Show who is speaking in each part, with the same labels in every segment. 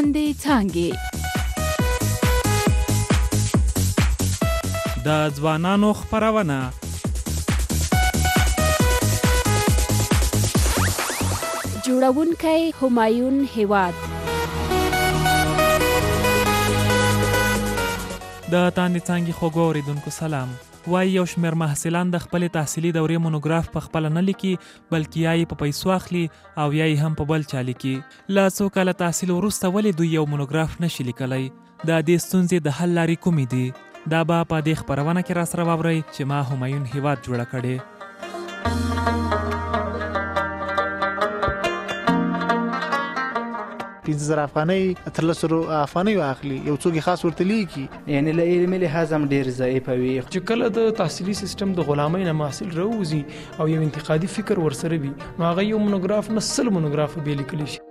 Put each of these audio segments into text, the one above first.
Speaker 1: لاندې څانګې.
Speaker 2: د ځوانانو خپرونه.
Speaker 1: جوړونکی همایون هیواد.
Speaker 2: د تاندې څانګې خوږو اورېدونکو سلام. وایي یو شمېر محصلان د خپلې تحصیلي دورې مونوګراف په خپله نه لیکي، بلکې یا یې په پیسو اخلي او یا یې هم په بل چا لیکي. له څو کاله تحصیل وروسته ولې دوی یو مونوګراف نشي لیکلی؟ د دې ستونزې د حل لارې کومې دي؟ دا به په دې خپرونه کې راسره واورئ چې ما همایون هیواد جوړه کړې.
Speaker 3: 15,000 افغانۍ 1300 افغانۍ واخلي، یو څوک خاص ورته لیکي،
Speaker 4: یعنی له علمي لحاظ هم ډېر ضعیف وي.
Speaker 5: چې کله د تحصیلي سیستم د غلامۍ نه محصل راوځي او یو انتقادي فکر ورسره وي، نو هغه یو مونوګراف نه 100 مونوګراف به لیکلی شي.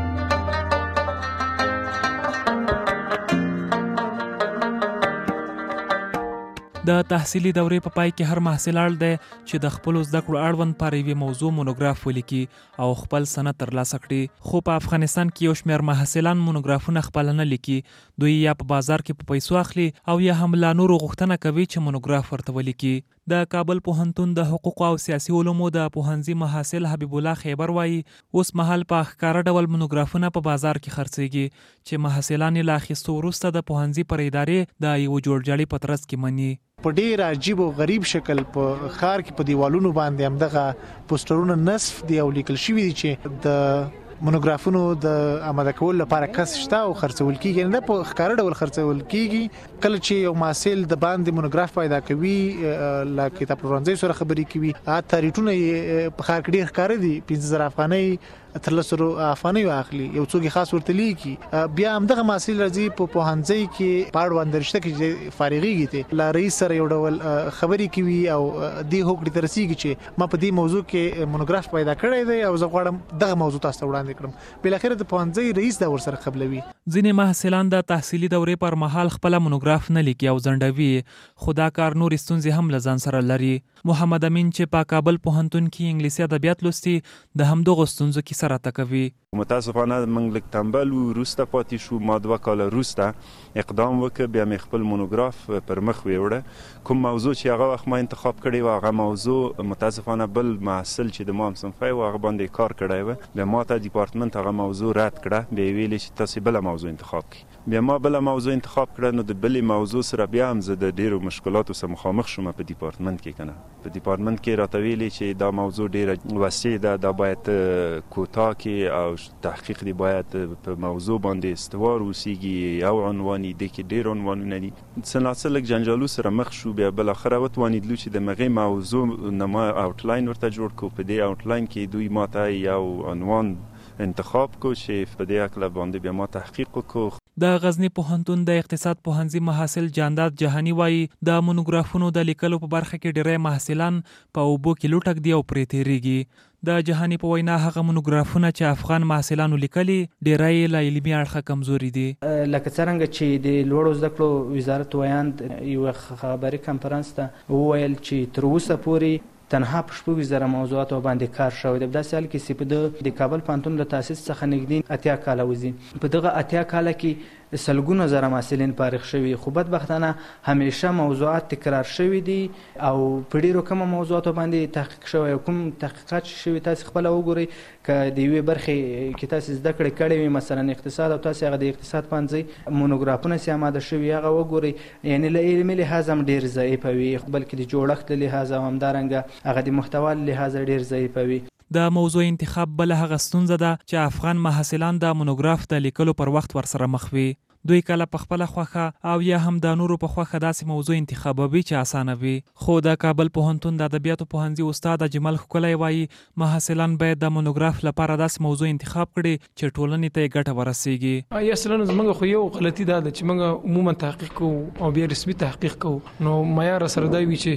Speaker 2: د تحصیلي دورې په پای کې هر محصل اړ دی چې د خپلو زده کړو اړوند پر یوې موضوع مونوګراف ولیکي او خپل سند ترلاسه کړي. خو په افغانستان کې یو شمېر محصلان مونوګرافونه خپل نه لیکي. دوی یا په بازار کې په پیسو اخلي او یا هم لا نورو غوښتنه کوي چې مونوګراف ورته ولیکي. د کابل پوهنتون د حقوقو او سیاسي علومو د پوهنځي محصل حبیب الله خیبر وایي اوس مهال په ښکاره ډول مونوګرافونه په بازار کې خرڅېږي چې محصلان یې له اخیستو وروسته د پوهنځي پر ادارې د یو جوړجاړي په ترڅ کې مني.
Speaker 3: په ډیر عجیب او غریب شکل په ښار کې په دیوالونو باندې همدغه پوسټرونه نصف دی او لیکل شوی دي چې د مونوګرافونو د آماده کولو لپاره کس شته او خرڅول کیږي. نه په ښکاره ډول خرڅول کیږي. کله چې یو محصل د باندې مونوګراف پیدا کوي له کتاب پلورنځي سره خبرې کوي، اته ریټونه په ښار کې ډیر ښکاره دي، 15,000 افغانۍ 1300 افغانۍ واخلي، یو څوک خاص ورته لیکي. بیا همدغه محصل راځي په پوهنځي کې پاړ وندرشته کې فارغيږي ته لا رئیس سره یو ډول خبرې کوي او دې هوکړې ته رسیږي چې ما په دې موضوع کې مونوګراف پیدا کړی دی او زه غواړم دغه موضوع تاسو ته وړاندې کړم. بل اخر د پوهنځي رئیس دا ورسره قبلوي.
Speaker 2: ځینې محصلان د تحصیلي دورې پر مهال خپل مونوګراف نه لیکي او ځنډوي، خو دا کار نور ستونزې هم له ځان سره لري. محمد امین چې په کابل پوهنتون کې انګلیسي ادبیات لوستي، د همدغو ستونزو کې سره تکوي.
Speaker 6: متاسفانه موږ لږ تنبل وروسته پاتې شو. ما 2 کاله وروسته اقدام وکړ، بیا مې خپل مونوګراف پر مخ ویوړه. کوم موضوع چې هغه وخت ما انتخاب کړی و، هغه موضوع متاسفانه بل محصل چې د ما هم صنفي و هغه باندې کار کړی و. بیا ما ته ډپارټمنټ هغه موضوع رد کړه، بیا ویلې چې تاسو بل موضوع انتخاب کړئ. بیا ما بل موضوع انتخاب کړه، نو د بل موضوع سره بیا هم زه د ډیرو مشکلاتو سره مخامخ شوم په ډپارټمنټ کې. کنه په ډپارټمنټ کې راته ویلې چې دا موضوع ډیره وسیع ده، دا باید کوتا کې او تحقیق دی باید په موضوع باندې استوار وسیږي. یو عنوان دی کې ډیر عنوانونه دي، څنګه لږ جنجالو سره مخ شو. بیا بل اخر وتوانیدلو چې د مغه موضوع نما اوټلاین ورته جوړ کو. په دې اوټلاین کې دوی ماته یو عنوان انتخاب کو چې په دې اکله باندې بیا ما تحقیق وکړ.
Speaker 2: د غزنی پوهنتون د اقتصاد پوهنځي محصل جانداد جهانی وایي د مونوګرافونو د لیکلو په برخه کې ډېری محصلان په اوبو کې لوټک دی او پرې تېرېږي. د جهانی په وینا هغه مونوګرافونه چې افغان محصلانو لیکلي ډېری له علمي اړخه کمزوري دي.
Speaker 4: لکه څرنګه چې د لوړو زده کړو وزارت ویاند یو خبري کنفرانس ته وویل چې تر اوسه پورې تنها په 6,000 موضوعاتو باندې کار شوی دی. په داسې حال کې چې په د کابل پوهنتون له تاسیس څخه نږدې 80 کاله وځي، په دغه 80 کاله کې سلګونه زره محصلین فارغ شوي، خو بدبختانه همیشه موضوعات تکرار شوي دي او په ډېرو کمو موضوعاتو باندې تحقیق شوی. کوم تحقیقات شوي تاسو خپل وګورئ، که د یوې برخې کې تاسو زده کړې کړې وي، مثلا اقتصاد، او تاسو هغه د اقتصاد پوهنځي مونوګرافونه چې آماده شوي هغه وګورئ، یعنی له علمي لحاظ هم ډېر ضعیف وي، بلکې د جوړښت له لحاظ او همدارنګه هغه د محتوا له لحاظ ډېر ضعیف وي.
Speaker 2: د موضوع انتخاب بل هغه ستونزه ده چې افغان محصلان د مونوګراف د لیکلو پر وخت ورسره مخ وي. دوی کله په خپله خوښه او یا هم د نورو په خوښه داسې موضوع انتخابوي چې اسانه وي. خو د کابل پوهنتون د ادبیاتو پوهنځي استاد اجمل ښکلی وایي محصلان باید د مونوګراف لپاره داسې موضوع انتخاب کړي چې ټولنې ته یې ګټه ورسیږي.
Speaker 5: اصلا زموږ خو یو غلطي ده چې موږ عموما تحقیق کوو او بیا رسمي تحقیق کوو، نو معیار سره دا وي چې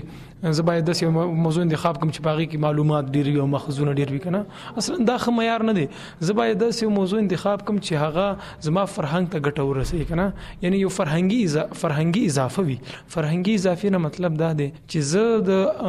Speaker 5: زه باید داسې موضوع انتخاب کوم چې په هغې کې معلومات ډېر وي او ماخذونه ډېر وي که نه اصلا دا ښه معیار نه دی. زه باید داسې موضوع انتخاب کوم چې هغه زما فرهنګ ته ګټه ورسوي که نه یعنی یو فرهنګي اضافه وي. فرهنګي اضافې نه مطلب دا دی چې زه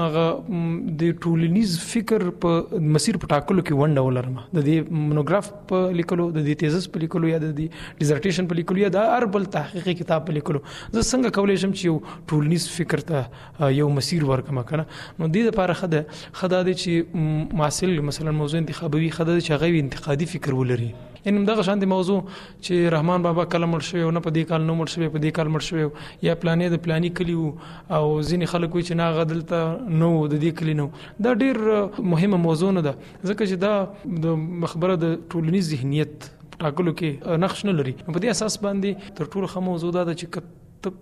Speaker 5: د ټولنیز فکر په مسیر په ټاکلو کې ونډه ولرم. د دې مونوګراف په لیکلو د دې تیزس په لیکلو یا د دې ډیزرټیشن په لیکلو یا د هر بل تحقیقي کتاب په لیکلو زه څنګه کولی شم چې یو ټولنیز فکر ته یو مسیر ورکړم که نه. نو دې دپاره ښه دا دی چې محصل مثلا موضوع انتخابوي ښه دا دی چې هغه انتقادي فکر ولري. یعنی دغه شانتي موضوع چې رحمان بابا کله مړ شوی او نه په دې کال نه مړ شوی په دې کال مړ شوی یا پلانې د پلاني کلي وو او ځینې خلک وایي چې نه هغه دلته نه و د دې کلي نه و. دا ډېر مهمه موضوع نه ده ځکه چې دا د خبره د ټولنیز ذهنیت ټاکلو کې نقش نه لري. په دې اساس باندې تر ټولو ښه موضوع دا ده چې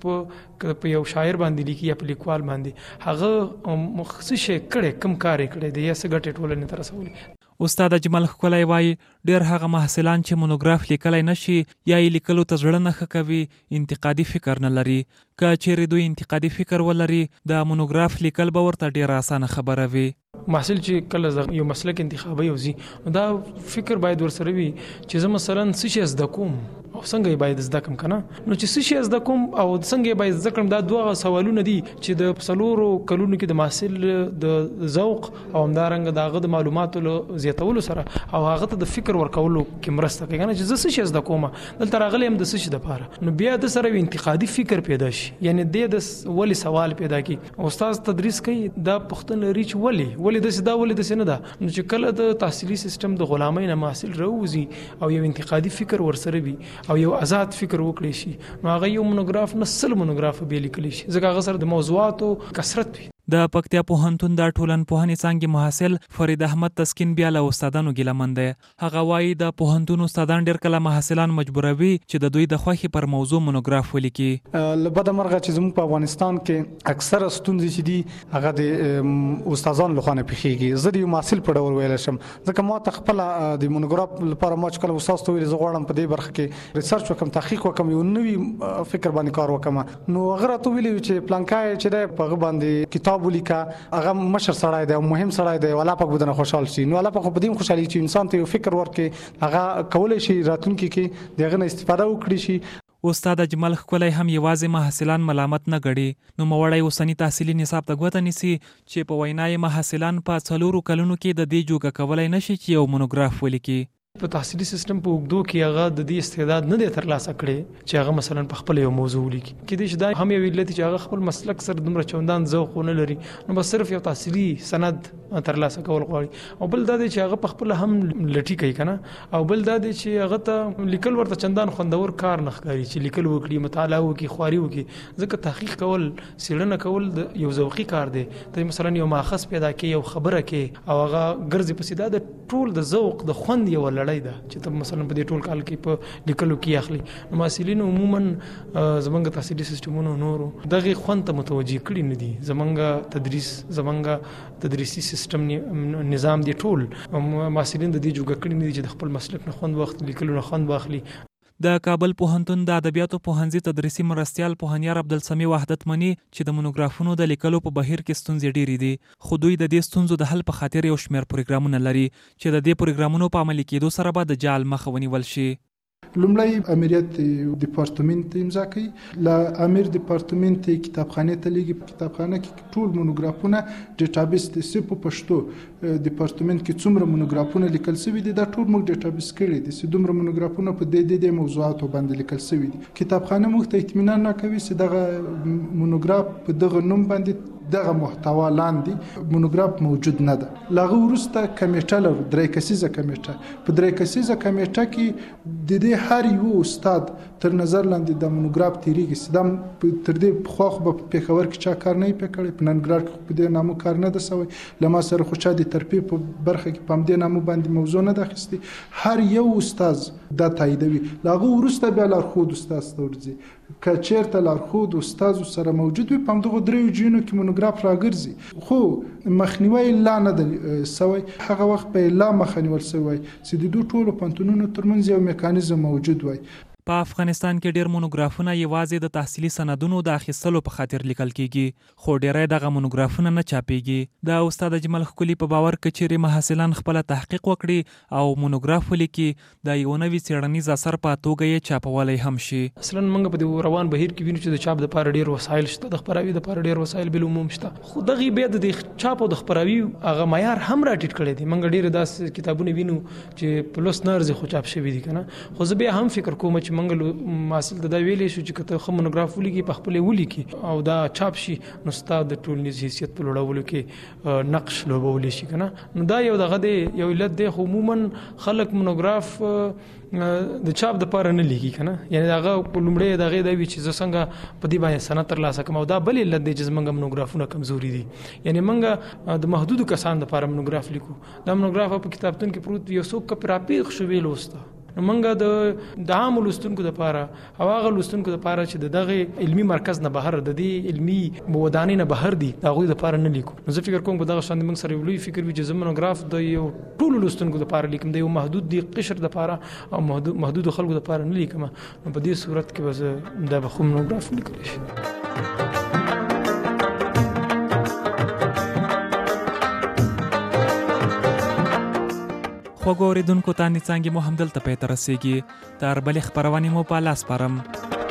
Speaker 5: په یو شاعر باندې لیکي یا په لیکوال باندې هغه څه شی کړی کوم کار یې کړی دی یا څه ګټې ټولنې ته رسولی.
Speaker 2: استاد اجمل ښکلی وایي ډېر هغه محصلان چې مونوګراف لیکلی نشي یا یې لیکلو ته زړه نه ښه کوي انتقادي فکر نه لري. که چیرې دوی انتقادي فکر ولري د مونوګراف لیکل به ورته ډېره اسانه خبره وي.
Speaker 5: محصل چې کله یو مسلک انتخابي وزي دا فکر باید ورسره وي چې زه مثلا څه شی زده کوم او څنګه یې باید زده کړم که نه. نو چې څه شی زده کوم او څنګه یې باید زده کړم دا دوه سوالونه دي چې د 4 کلونو کې د محصل د ذوق او همدارنګه د هغه د معلوماتو له زیاتولو سره او هغه ته د فکر ورکولو کې مرسته کوي چې زه څه شی زده کوم دلته راغلی یم د څه شي دپاره. نو بیا د سره یو انتقادي فکر پیدا شي یعنی د ولې سوال پیدا کړي. استاد تدریس کوي دا پوښتنه لري چې ولې داسې دا ولې داسې نه ده. نو چې کله د تحصیلي سیستم د غلامۍ نه محصل راوځي او یو انتقادي فکر ورسره وي او یو آزاد فکر وکړي شي نو هغه یو مونوګراف نه 100 مونوګراف به لیکلی شي ځکه هغه سره د موضوعاتو کثرت وي.
Speaker 2: د پکتیا پوهنتون د ټولنپوهنې څانګې محصل فرید احمد تسکین بیا له استادانو ګیلمن دی. هغه وایي د پوهنتون استادان ډېر کله محصلان مجبوروي چې د دوی د خوښې پر موضوع مونوګراف ولیکي.
Speaker 7: له بده مرغه چې زموږ په افغانستان کې اکثره ستونزې چې دي هغه د استادانو لخوا نه پېښېږي. زه د یو محصل په ډول ویلی شم ځکه ما ته خپله د مونوګراف لپاره ما چې کله استاد ته ویلي زه غواړم په دې برخه کې ریسرچ وکړم تحقیق وکړم یو نوي فکر باندې کار وکړم نو هغه راته ویلي چې پلانکای چې دی په هغه باندې کتاب ولیکه هغه مشر سړی دی او مهم سړی دی الله پاک بدنه خوشحال شي. نو الله پاک په دې خوشحالي چې انسان ته یو فکر ورکړي هغه کولی شي راتلونکي کې د هغه نه استفاده وکړي شي.
Speaker 2: استاد اجمل ښکلی هم یوازې محصلان ملامت نه ګڼي. نو موړی اوسني تحصیلي نصاب ته ګوته نیسي چې په وینا یې محصلان په 4 کلونو کې د دې جوګه کولی نشي چې یو مونوګراف ولیکي.
Speaker 5: په تحصیلي سیستم په اوږدو کې هغه د دې استعداد نه دی ترلاسه کړی چې هغه مثلا په خپل یو موضوع ولیکي. کېدای شي دا هم یو علت چې هغه خپل مسلک سره دومره چوندان ذوق ونه لري نو بس صرف یو تحصیلي سند ترلاسه کول غواړي. او بل دا دی چې هغه په خپل هم لټي کوي که نه او بل دا دی چې هغه ته لیکل ورته چندان خوندور کار نه ښکاري چې لیکل وکړي مطالعه وکړي خواري وکړي ځکه تحقیق کول څېړنه کول د یو ذوقي کار دی. ته مثلا یو ماخذ پیدا کړي یو خبره کې او هغه ګرځي پسې دا د ټول د ذوق د خوند یو لړۍ ده چې ته مثلا په دې ټول کال کې په لیکلو کې اخلي. نو محصلین عموما زمونږ تحصیلي سیستمونو نورو دغه خوند ته متوجه کړي نه دي. زمونږ تدریسي سیستم نظام دی ټول محصلین د دې جوګه کړي نه دي چې د خپل مسلک نه خوند وخت لیکلو نه خوند واخلي.
Speaker 2: د کابل پوهنتون د ادبیاتو پوهنځي تدریسي مرستیال پوهنیار عبدالسمیع وحدت مني چې د مونوګرافونو د لیکلو په بهیر کې ستونزې ډېرې دي خو دوی د دې ستونزو د حل په خاطر یو شمېر پروګرامونه لري چې د دې پروګرامونو په عملي کېدو سره به د جال مخه ونیول شي.
Speaker 8: لومړی امریت ډپارټمنټ امضا کوي له امیر ډپارټمنټ کتابخانې ته لیږي. په کتابخانه کې ټول مونوګرافونه ډیټابیس دي په پښتو ډپارټمنټ کې څومره مونوګرافونه لیکل شوي دي دا ټول موږ ډیټابیس کړي دي چې دومره مونوګرافونه په دې موضوعاتو باندې لیکل شوي دي. کتابخانه موږ ته اطمینان راکوي چې دغه مونوګراف په دغه نوم باندې دغه محتوا لاندې مونوګراف موجود نه ده. لاغه وروسته کمیټه لرو 3 کسیزه کمیټه. په 3 کسیزه کمیټه کې د دې هر یو استاد تر نظر لاندې د مونوګراف تیریږي. سدام تر دې خو په پېښور کې چا کار نه پکړي په ننګرهار کې په دې نامو کار نه ده سوی لما سره خو چا د ترپی په برخه کې پام دې نامو باندې موضوع نه ده اخیستي. هر یو استاد دا تاییدوي. لاغه وروسته بیا لارښود استاد ورځي که چیرته لارښود استاد سره موجود وي په همدغه 3 جینو کې مونوګراف راګرځي خو مخنیوي لا نه ده سوی. هغه وخت به لا مخنیول سوی چې د دوه ټولو پنتونونو ترمنځ یو میکانیزم موجود وای.
Speaker 2: په افغانستان کې ډېر مونوګرافونه یوازې د تحصیلي سندونو د اخیستلو په خاطر لیکل کیږي، خو ډېری دغه مونوګرافونه نه چاپیږي. د استاد اجمل ښکلي په باور که چیرې محصلان خپله تحقیق وکړي او مونوګراف ولیکي، د یو نوي څېړنیز اثر په توګه یې چاپولی هم شي.
Speaker 5: اصلا موږ په دې روان بهیر کې وینو چې د چاپ دپاره ډېر وسایل شته، د خپراوي دپاره ډېر وسایل بالعموم شته، خو دغې بیا د چاپ او د خپراوي هغه معیار هم راټیټ کړی دی. موږ ډېر داسې کتابونه وینو چې په لوست نه ارزي خو چاپ شوي دي که نه. خو زه بیا هم فکر کوم چې موږ محصل ته دا ویلی شو چې که ته ښه مونوګراف ولیکي، په خپلې ولیکي او دا چاپ شي، نو ستا د ټولنیز حیثیت په لوړولو کې نقش لوبولی شي که نه. نو دا یو دغه دی، یو علت دی. خو عموما خلک مونوګراف د چاپ دپاره نه لیکي که نه، یعنې هغه په لومړی د هغې دا وي چې زه څنګه په دې باندې سند ترلاسه کړم. او دا بل علت دی چې زموږ مونوګرافونه کمزوري دي. یعنې موږ د محدودو کسانو دپاره مونوګراف لیکو. دا مونوګراف په کتابتون کې پروت یو څوک که پرې راپېښ شو ویې لوسته، نو موږ د عامو لوستونکو دپاره او هغه لوستونکو دپاره چې د دغې علمي مرکز نه بهر، د دې علمي ودانۍ نه بهر دي، د هغوی دپاره نه لیکو. نو زه فکر کوم په دغه شان موږ سره یو لوی فکر وي چې زه مونوګراف د یو ټولو لوستونکو دپاره لیکم، د یو محدود دي قشر دپاره او محدودو خلکو دپاره نه لیکم. نو په دې صورت کې به زه دا به خو مونوګراف لیکلی شي.
Speaker 2: خوږو اورېدونکو ته نڅانګې مو همدلته پای ته رسېږي. تر بلې خپرونې مو په لاس سپارم.